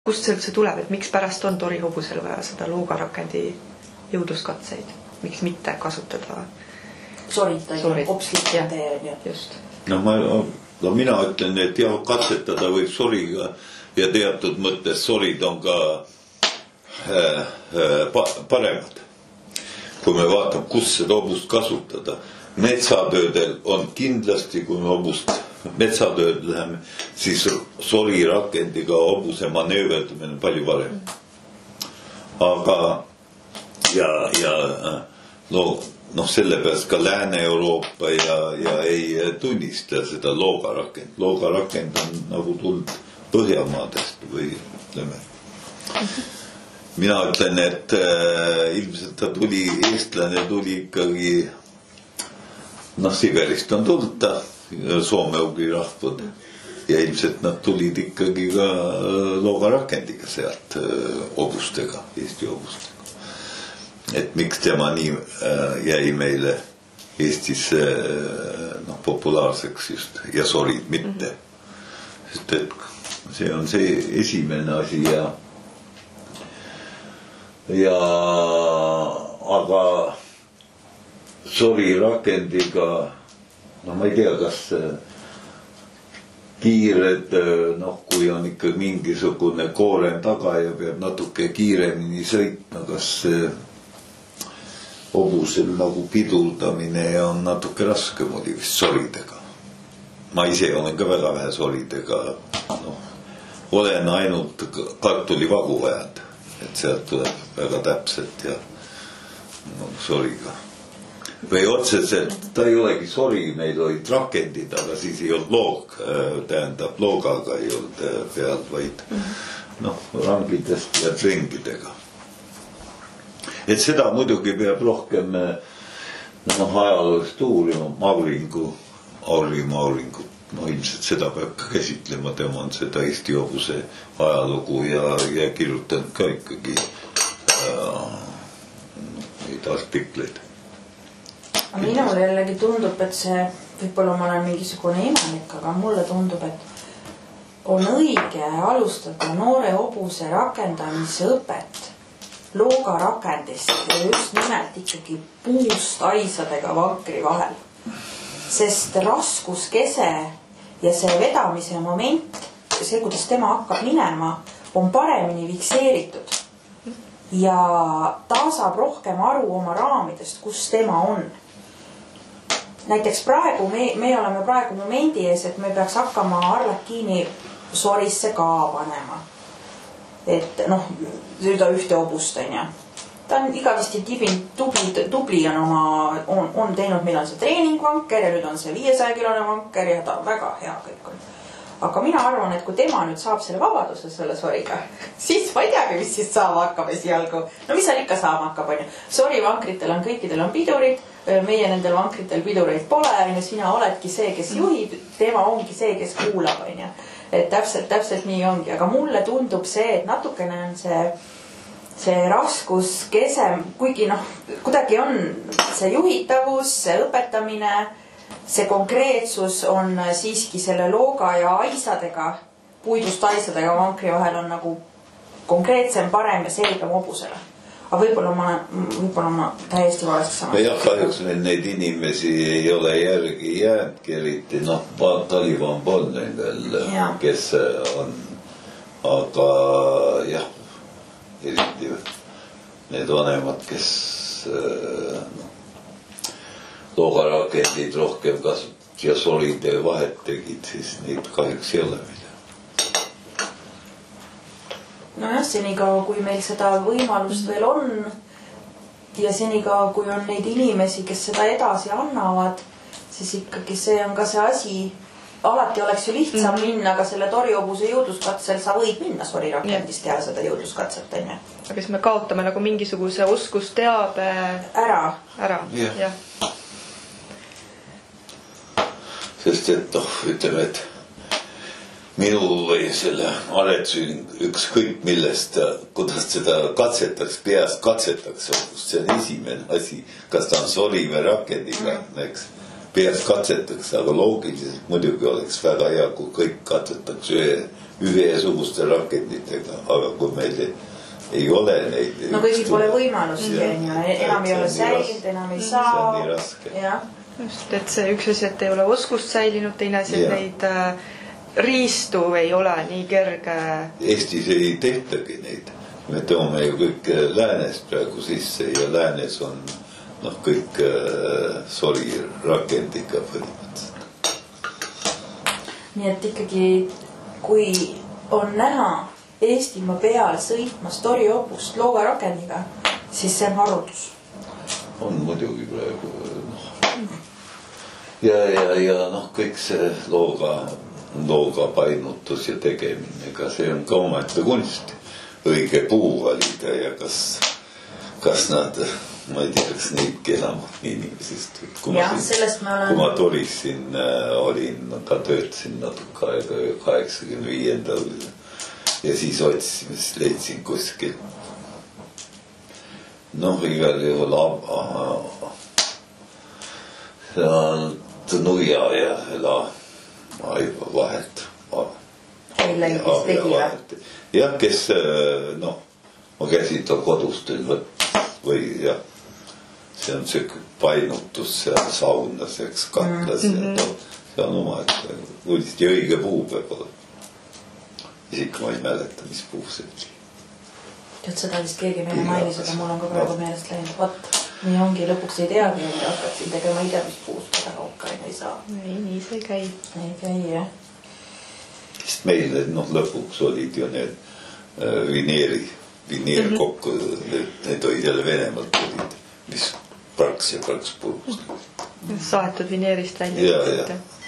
Kust see üldse tuleb, et miks pärast on torihobusel vaja seda loogarakendi jõudluskatseid? Miks mitte kasutada sorit, opslikkade just. No mina ütlen, et jah, katsetada võib soriga ja teatud mõttes sorid on ka paremad. Kui me vaatame, kus seda hobust kasutada. Metsatöödel on kindlasti, kui me hobust metsatööd läheme, siis solirakendiga hobuse manööverdamine on palju parem. Aga sellepärast ka Lääne-Euroopa ja ei tunnista seda loogarakend. Loogarakend on nagu tulnud Põhjamaadest või ütleme. Mina ütlen, et ilmselt ta tuli, eestlane tuli ikkagi, Siberist on tulnud ta, soome-ugri rahvad ja ilmselt nad tulid ikkagi ka loogarakendiga sealt hobustega, Eesti hobustega. Et miks tema nii jäi meile Eestis populaarseks just ja sorid mitte. Sest et see on see esimene asi aga solirakendiga ma ei tea, kas kiired, kui on ikka mingisugune koorem taga ja peab natuke kiiremini sõitma, kas hobusel nagu pidurdamine on natuke raske moodi vist soridega. Ma ise olen ka väga vähe soridega, olen ainult kartulivagu vajad, et sealt tuleb väga täpselt ja soriga. Või otseselt, ta ei olegi sori, meil olid rakendid, aga siis ei olnud loog, tähendab loogaga ei olnud peal, vaid rangidest ja trengidega. Et seda muidugi peab rohkem ajaloolist uurima, Mauringut, ilmselt seda peab ka käsitlema, tema on seda Eesti hobuse ajalugu ja kirjutanud ka ikkagi neid artikleid. Minule jällegi tundub, et see, võib-olla ma olen mingisugune imelik, aga mulle tundub, et on õige alustada noore hobuse rakendamise õpet loogarakendist ja just nimelt ikkagi puust aisadega vankri vahel. Sest raskuskese ja see vedamise moment, see, kuidas tema hakkab minema, on paremini fikseeritud. Ja ta saab rohkem aru oma raamidest, kus tema on. Näiteks praegu, me oleme praegu momendi ees, et me peaks hakkama Arlekiini sorisse ka panema. Et nüüd on ühte hobust, ja. Ta on igavesti tubli on teinud, meil on see treeningvanker ja nüüd on see 500-kilone vanker ja ta on väga hea kõik on. Aga mina arvan, et kui tema nüüd saab selle vabaduse selle soriga, siis ma ei teagi, mis siis saama hakkab esialgu. Mis seal ikka saama hakkab, on ju. Sorivankritel on kõikidel on pidurid, meie nendel vankritel pidureid pole, ja sina oledki see, kes juhib, tema ongi see, kes kuulab, on ju. Et täpselt nii ongi, aga mulle tundub see, et natukene on see raskus kesem, kuigi kuidagi on see juhitavus, see õpetamine, see konkreetsus on siiski selle looga ja aisadega, puidust aisadega vankri vahel on nagu konkreetsem, parem ja selgem hobusele. Aga võib-olla ma täiesti valesti sama. Ja kahjuks neid inimesi ei ole järgi jäädki eriti, Taliban polnud veel, kes on, aga jah, eriti need vanemad, kes loogarakendid rohkem kasut ja solide vahet tegid, siis neid kahjuks ei ole meil. Senikaua, kui meil seda võimalust veel on ja senikaua, kui on neid inimesi, kes seda edasi annavad, siis ikkagi see on ka see asi, alati oleks ju lihtsam minna, aga selle torihobuse jõudluskatsel sa võid minna sorirakendist teha seda jõudluskatset, on ju. Aga siis me kaotame nagu mingisuguse oskusteabe ära. Ja. Sest et ütleme, et minu või selle aretsüün ükskõik millest, kuidas seda peast katsetakse, see on esimene asi, kas ta on sori või rakendiga, eks, peast katsetakse, aga loogiliselt muidugi oleks väga hea, kui kõik katsetaks ühesuguste rakenditega, aga kui meil ei ole neid. No kõigil pole võimaluski, enam ei ole säilinud, enam ei saa. See on nii raske. Just, et see üks asi, et ei ole oskust säilinud, teine asi, et neid riistu ei ole nii kerge. Eestis ei tehtagi neid. Me toome ju kõik läänest praegu sisse ja läänes on kõik solirakendiga põhimõtteliselt. Nii et ikkagi, kui on näha Eestimaa peal sõitmas torihobust loogarakendiga, siis see on haruldus. On muidugi praegu. Ja kõik see looga painutus ja tegemine, ega see on ka omaette kunst. Õige puu valida ja kas nad, ma ei tea, kas neidki enam inimesest. Kui ma Torissin olin, ka töötasin natuke aega 85. Ja siis otsisime, siis leidsin kuskil. Igal juhul Nuia ja Aiva vahelt. Kes tegi või? Jah, kes, ma käisin ta kodus teil või jah, see on see painutus seal saunas, eks katlas ja see on oma, et õige puu peab olema. Isik ma ei mäleta, mis puu see oli. Tead, seda vist keegi meile mainis, aga mul on ka praegu meelest läinud. Vat, nii ongi, lõpuks ei teagi, et hakkasin tegema ida, mis puust seda kaukain ei saa. Nii see ei käi. Ei käi, jah. Sest meil lõpuks olid ju need vineerkokku, need olid jälle Venemaalt olid, mis praks ja praks purust. Saetud vineerist välja. Ja.